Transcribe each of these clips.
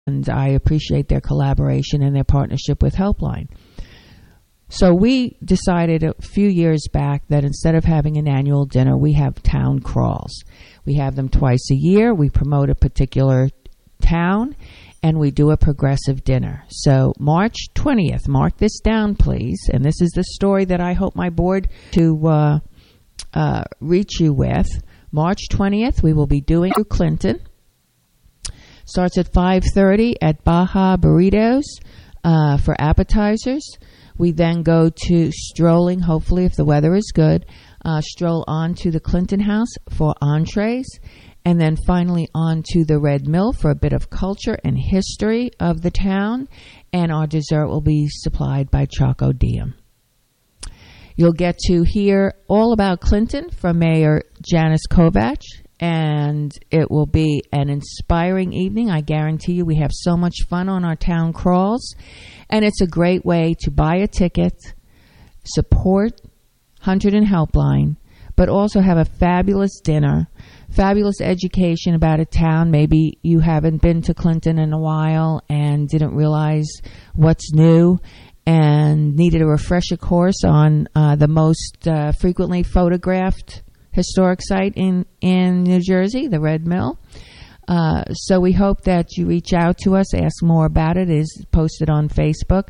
and I appreciate their collaboration and their partnership with Helpline. So we decided a few years back that instead of having an annual dinner, we have town crawls. We have them twice a year. We promote a particular town, and we do a progressive dinner. So March 20th, mark this down, please. And this is the story that I hope my board to reach you with. March 20th, we will be doing Clinton. Starts at 5:30 at Baja Burritos for appetizers. We then go to strolling, hopefully if the weather is good, stroll on to the Clinton House for entrees, and then finally on to the Red Mill for a bit of culture and history of the town, and our dessert will be supplied by Choco Diem. You'll get to hear all about Clinton from Mayor Janice Kovach, and it will be an inspiring evening. I guarantee you we have so much fun on our town crawls, and it's a great way to buy a ticket, support Hunterdon Helpline, but also have a fabulous dinner, fabulous education about a town. Maybe you haven't been to Clinton in a while and didn't realize what's new and needed a refresher course on the most frequently photographed historic site in New Jersey, the Red Mill. So we hope that you reach out to us, ask more about it. It is posted on Facebook.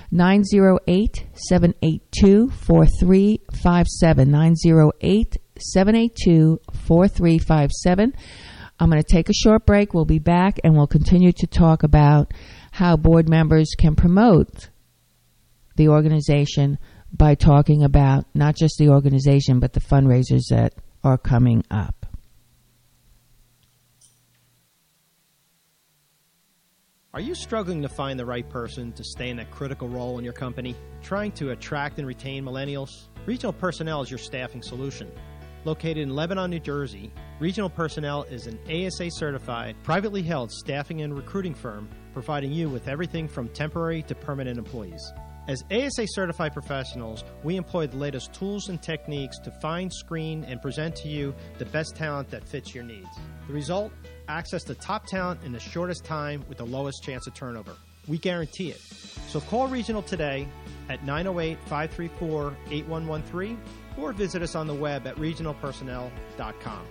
908-782-4357. 908-782-4357. I'm going to take a short break. We'll be back, and we'll continue to talk about how board members can promote the organization by talking about not just the organization, but the fundraisers that are coming up. Are you struggling to find the right person to stay in a critical role in your company? Trying to attract and retain millennials? Regional Personnel is your staffing solution. Located in Lebanon, New Jersey, Regional Personnel is an ASA-certified, privately held staffing and recruiting firm providing you with everything from temporary to permanent employees. As ASA-certified professionals, we employ the latest tools and techniques to find, screen, and present to you the best talent that fits your needs. The result? Access to top talent in the shortest time with the lowest chance of turnover. We guarantee it. So call Regional today at 908-534-8113 or visit us on the web at regionalpersonnel.com.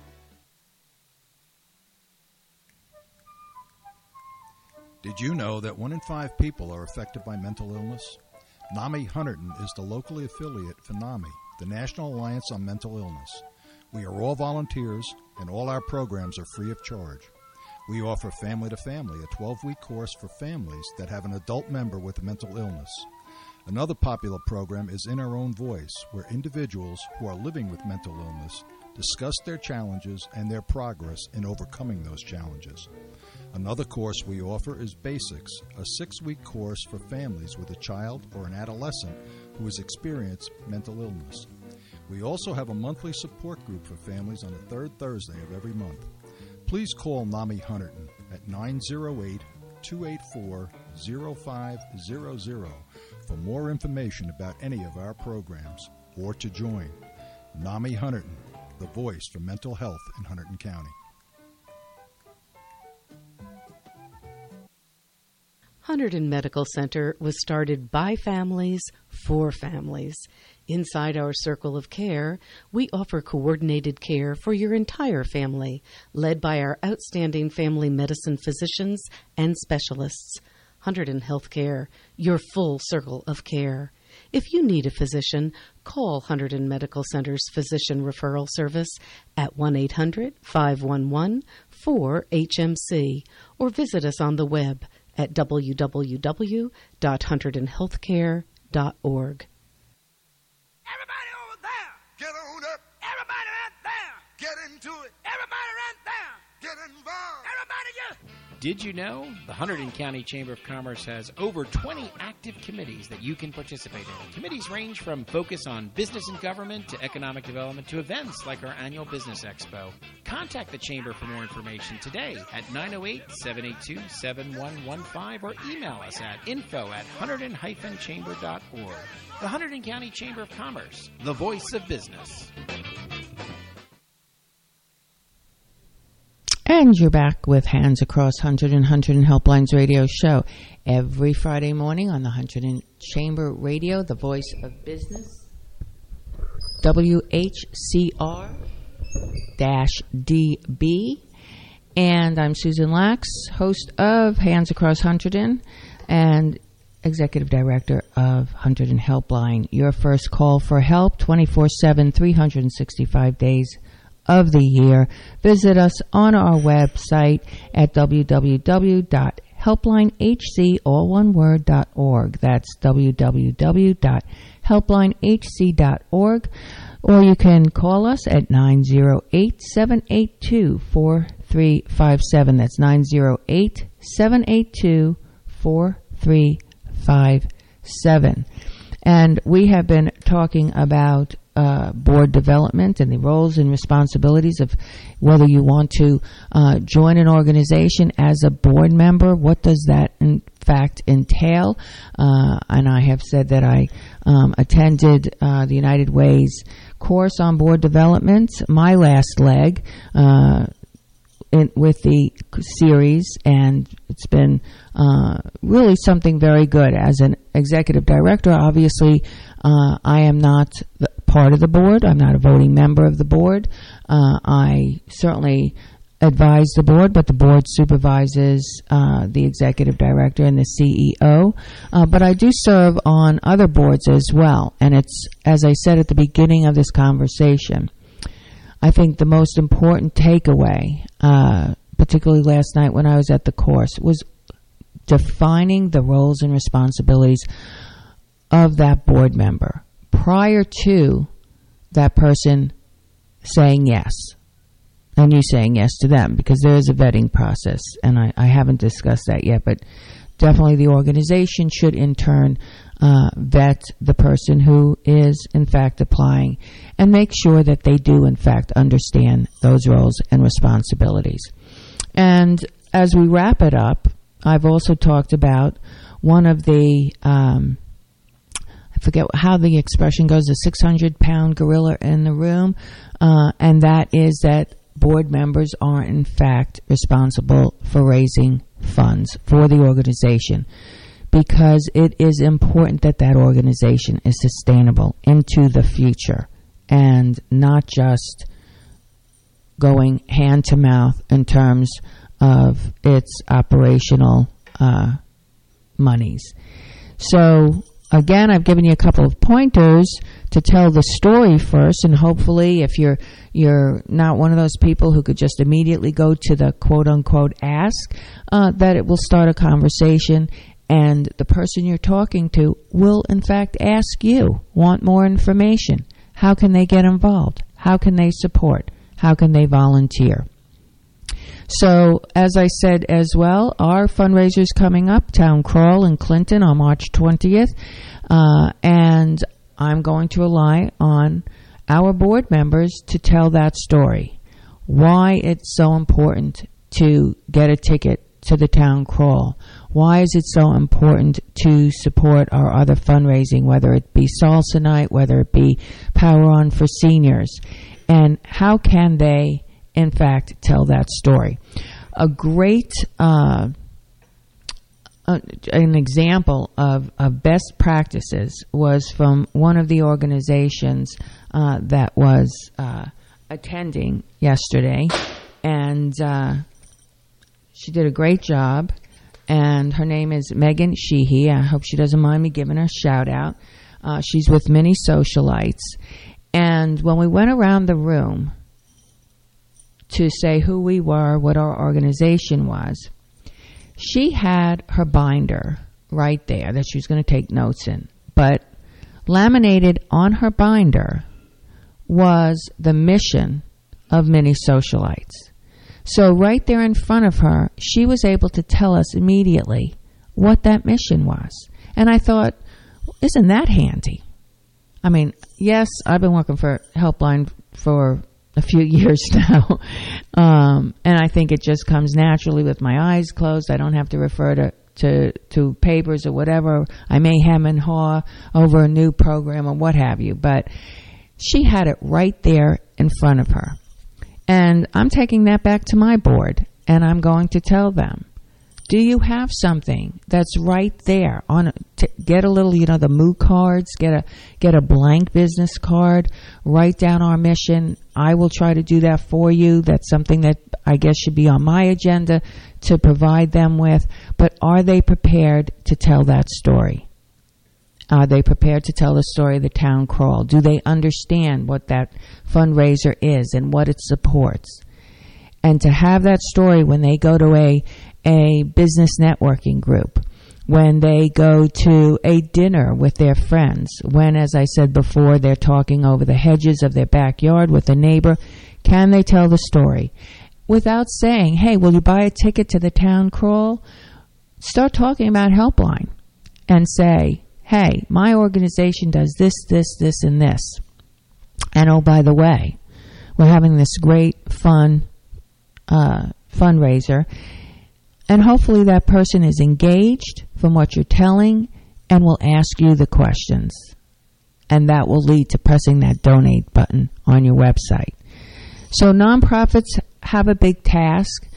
Did you know that 1 in 5 people are affected by mental illness? NAMI Hunterdon is the locally affiliate for NAMI, the National Alliance on Mental Illness. We are all volunteers, and all our programs are free of charge. We offer Family to Family, a 12-week course for families that have an adult member with a mental illness. Another popular program is In Our Own Voice, where individuals who are living with mental illness discuss their challenges and their progress in overcoming those challenges. Another course we offer is Basics, a 6-week course for families with a child or an adolescent who has experienced mental illness. We also have a monthly support group for families on the third Thursday of every month. Please call NAMI Hunterdon at 908-284-0500 for more information about any of our programs or to join. NAMI Hunterdon, the voice for mental health in Hunterdon County. Hunterdon Medical Center was started by families for families. Inside our circle of care, we offer coordinated care for your entire family, led by our outstanding family medicine physicians and specialists. Hunterdon Healthcare, your full circle of care. If you need a physician, call Hunterdon Medical Center's Physician Referral Service at 1-800-511-4HMC or visit us on the web at www.hunterdonhealthcare.org. Everybody over there, get on up. Everybody right there, get into it. Everybody right there, get involved. Everybody just... Did you know the Hunterdon County Chamber of Commerce has over 20 active committees that you can participate in? Committees range from focus on business and government to economic development to events like our annual Business Expo. Contact the Chamber for more information today at 908-782-7115 or email us at info@hunterdon-chamber.org. The Hunterdon County Chamber of Commerce, the voice of business. And you're back with Hands Across Hunterdon and Hunterdon Helplines radio show every Friday morning on the Hunterdon Chamber Radio, the voice of business, WHCR-DB. And I'm Susan Lax, host of Hands Across Hunterdon and Executive Director of Hunterdon Helpline. Your first call for help 24/7, 365 days of the year. Visit us on our website at www.helplinehc.org. That's www.helplinehc.org. Or you can call us at 908-782-4357. That's 908-782-4357. And we have been talking about board development and the roles and responsibilities of whether you want to join an organization as a board member. What does that, in fact, entail? And I have said that I attended the United Way's course on board development, my last leg, with the series, and it's been really something very good. As an executive director, obviously, I am not part of the board. I'm not a voting member of the board. I certainly advise the board, but the board supervises the executive director and the CEO. But I do serve on other boards as well. And it's, as I said at the beginning of this conversation, I think the most important takeaway, particularly last night when I was at the course, was defining the roles and responsibilities of that board member prior to that person saying yes, and you saying yes to them, because there is a vetting process, and I haven't discussed that yet, but definitely the organization should in turn vet the person who is in fact applying and make sure that they do in fact understand those roles and responsibilities. And as we wrap it up, I've also talked about one of the I forget how the expression goes, the 600-pound gorilla in the room, and that is that board members are in fact responsible for raising funds for the organization, because it is important that that organization is sustainable into the future and not just going hand to mouth in terms of its operational monies. So again, I've given you a couple of pointers to tell the story first, and hopefully if you're not one of those people who could just immediately go to the quote-unquote ask, that it will start a conversation, and the person you're talking to will in fact ask you, want more information. How can they get involved? How can they support? How can they volunteer? So, as I said as well, our fundraiser's coming up, Town Crawl in Clinton on March 20th, and I'm going to rely on our board members to tell that story. Why it's so important to get a ticket to the Town Crawl. Why is it so important to support our other fundraising, whether it be Salsa Night, whether it be Power On for Seniors, and how can they in fact tell that story? A great an example of best practices was from one of the organizations that was attending yesterday, and she did a great job, and her name is Megan Sheehy. I hope she doesn't mind me giving her a shout out. She's with Mini Socialites, and when we went around the room to say who we were, what our organization was, she had her binder right there that she was going to take notes in. But laminated on her binder was the mission of Mini Socialites. So right there in front of her, she was able to tell us immediately what that mission was. And I thought, isn't that handy? I mean, yes, I've been working for Helpline for a few years now, and I think it just comes naturally with my eyes closed. I don't have to refer to papers or whatever. I may hem and haw over a new program or what have you, but she had it right there in front of her. And I'm taking that back to my board, and I'm going to tell them, do you have something that's right there? Get a little, the MOO cards, get a blank business card, write down our mission. I will try to do that for you. That's something that I guess should be on my agenda to provide them with. But are they prepared to tell that story? Are they prepared to tell the story of the town crawl? Do they understand what that fundraiser is and what it supports? And to have that story when they go to a business networking group, when they go to a dinner with their friends, when, as I said before, they're talking over the hedges of their backyard with a neighbor, can they tell the story? Without saying, hey, will you buy a ticket to the town crawl? Start talking about Helpline and say, hey, my organization does this, this, this, and this. And oh, by the way, we're having this great fun fundraiser. And hopefully that person is engaged from what you're telling and will ask you the questions. And that will lead to pressing that donate button on your website. So nonprofits have a big task,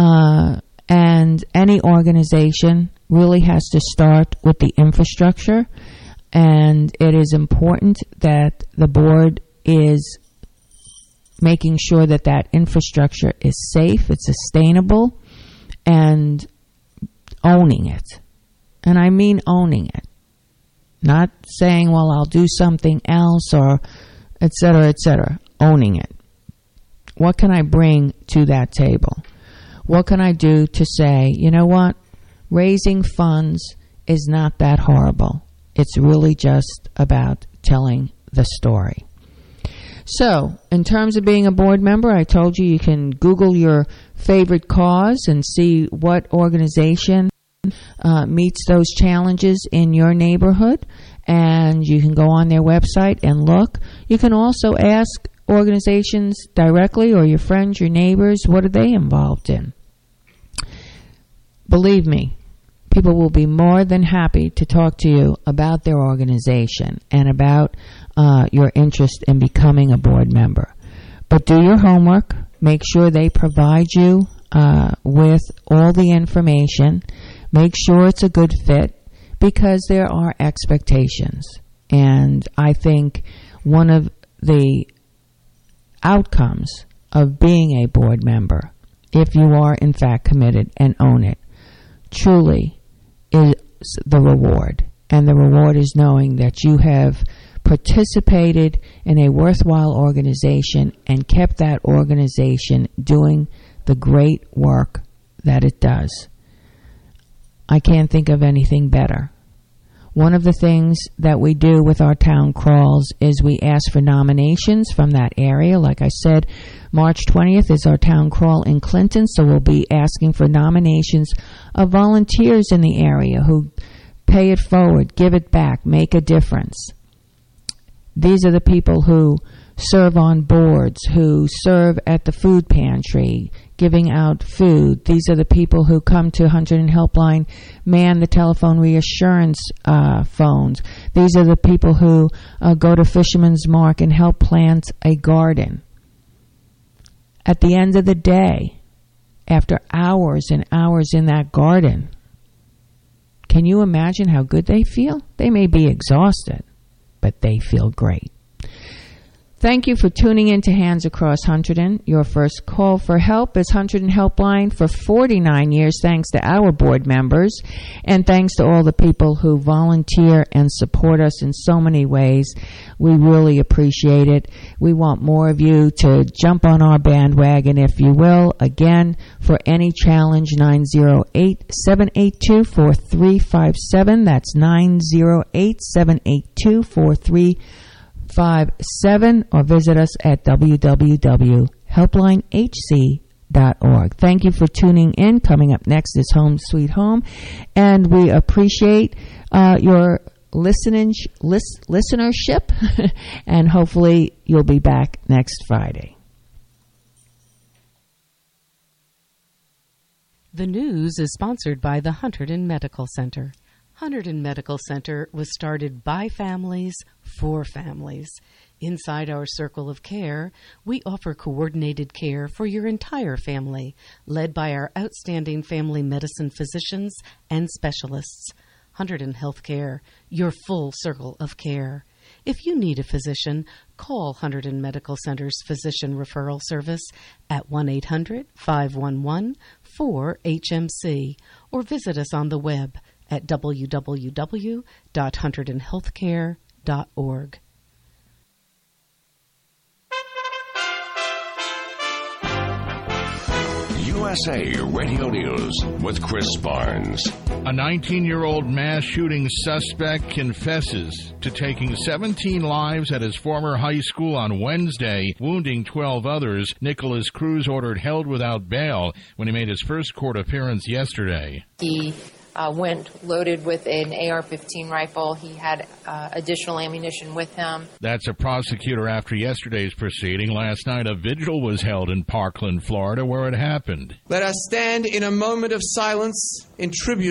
and any organization really has to start with the infrastructure. And it is important that the board is making sure that that infrastructure is safe, it's sustainable, and owning it. And I mean owning it. Not saying, well, I'll do something else or et cetera, et cetera. Owning it. What can I bring to that table? What can I do to say, you know what? Raising funds is not that horrible. It's really just about telling the story. So, in terms of being a board member, I told you can Google your favorite cause and see what organization meets those challenges in your neighborhood, and you can go on their website and look. You can also ask organizations directly, or your friends, your neighbors, what are they involved in? Believe me, people will be more than happy to talk to you about their organization and about your interest in becoming a board member. But do your homework. Make sure they provide you with all the information. Make sure it's a good fit, because there are expectations. And I think one of the outcomes of being a board member, if you are in fact committed and own it, truly is the reward. And the reward is knowing that you have participated in a worthwhile organization and kept that organization doing the great work that it does. I can't think of anything better. One of the things that we do with our town crawls is we ask for nominations from that area. Like I said, March 20th is our town crawl in Clinton, so we'll be asking for nominations of volunteers in the area who pay it forward, give it back, make a difference. These are the people who serve on boards, who serve at the food pantry, giving out food. These are the people who come to Hunterdon Helpline, man the telephone reassurance phones. These are the people who go to Fisherman's Mark and help plant a garden. At the end of the day, after hours and hours in that garden, can you imagine how good they feel? They may be exhausted, but they feel great. Thank you for tuning in to Hands Across Hunterdon. Your first call for help is Hunterdon Helpline for 49 years, thanks to our board members, and thanks to all the people who volunteer and support us in so many ways. We really appreciate it. We want more of you to jump on our bandwagon, if you will. Again, for any challenge, 908-782-4357. That's 908-782-4357. Or visit us at www.helplinehc.org. Thank you for tuning in. Coming up next is Home Sweet Home, and we appreciate your listenership, and hopefully you'll be back next Friday. The news is sponsored by the Hunterdon Medical Center. Hunterdon Medical Center was started by families for families. Inside our circle of care, we offer coordinated care for your entire family, led by our outstanding family medicine physicians and specialists. Hunterdon Healthcare, your full circle of care. If you need a physician, call Hunterdon Medical Center's Physician Referral Service at 1-800-511-4HMC or visit us on the web at www.hunterdonhealthcare.org. USA Radio News with Chris Barnes. A 19-year-old mass shooting suspect confesses to taking 17 lives at his former high school on Wednesday, wounding 12 others. Nicholas Cruz ordered held without bail when he made his first court appearance yesterday. He went loaded with an AR-15 rifle. He had additional ammunition with him. That's a prosecutor after yesterday's proceeding. Last night, a vigil was held in Parkland, Florida, where it happened. Let us stand in a moment of silence in tribute